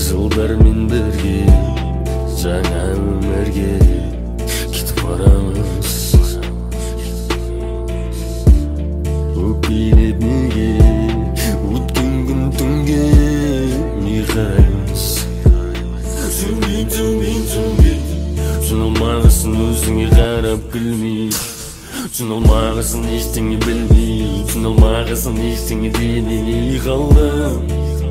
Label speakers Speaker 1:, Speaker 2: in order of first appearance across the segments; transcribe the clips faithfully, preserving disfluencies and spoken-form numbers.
Speaker 1: Жылдармен бірге жаңа өмірге кетіп барамыз. Өкпелеп неге өткен күн түнге не қараймыз? Түсінбейм, түсінбейм, түсінбейм, түсінілмағысың өзіңе қарап күлмей, түсінілмағысың ештеңе білмей, түсінілмағысың ештеңе демей қалдым.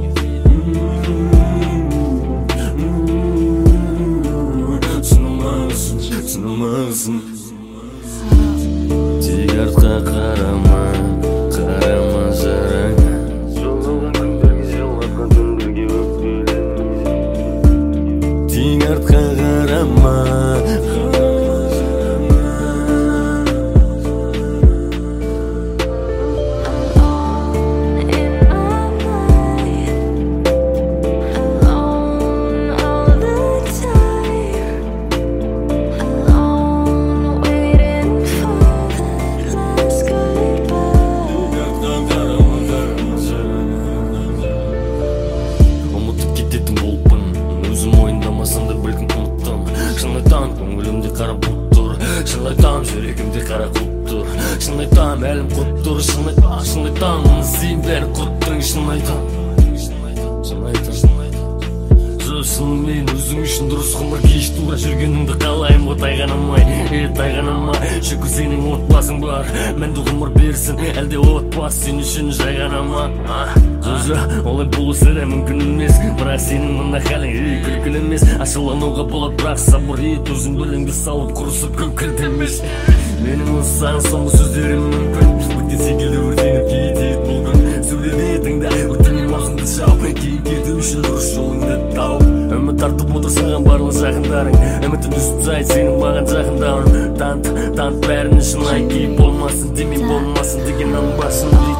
Speaker 1: Түсінілмағысың тек артқа қарама, қарама жараңа. Жоғалған күндерге, жоғалған күндерге өкпелеме. Тек артқа қарама, көңілімде қара бұлт тұр, шын айтам, жүрегімде қара құлт тұр, шын айтам, әлім құт тұр, шын айтам, шын айтам, сен бәрі құттың, шын айтам, шын айтам, шынымен өзің үшін дұрыс ғұмыр кеш тура жүргеніңді қалайым ғой тайғанамай, е тайғанамай, шүкір сенің отбасың бар, мәнді ғұмыр берсін, әлде отбасы сен үшін жай ғана ма? Сөзі олай болу сірә мүмкін емес, бірақ сенің мына халің ей күлкіл емес. Ашылануға болады, бірақ сабыр ет, өзің біліңді салып құрысып күлкілдемес. Менің осыған соңғы сөздерім мүмкін өткен секілді өртеніп кетеді бұл күн. Сөйлеп етіңді өтінем аузыңды жауып, кейін кету үшін дұрыс жолыңды тауып. Үміт артып отыр саған барлық жақындарың, үмітін үзіп жайт сенің маған жақындауың. Тант, тант бәрін шын айт, кейіп болмасын демей болмасын деген аң басын.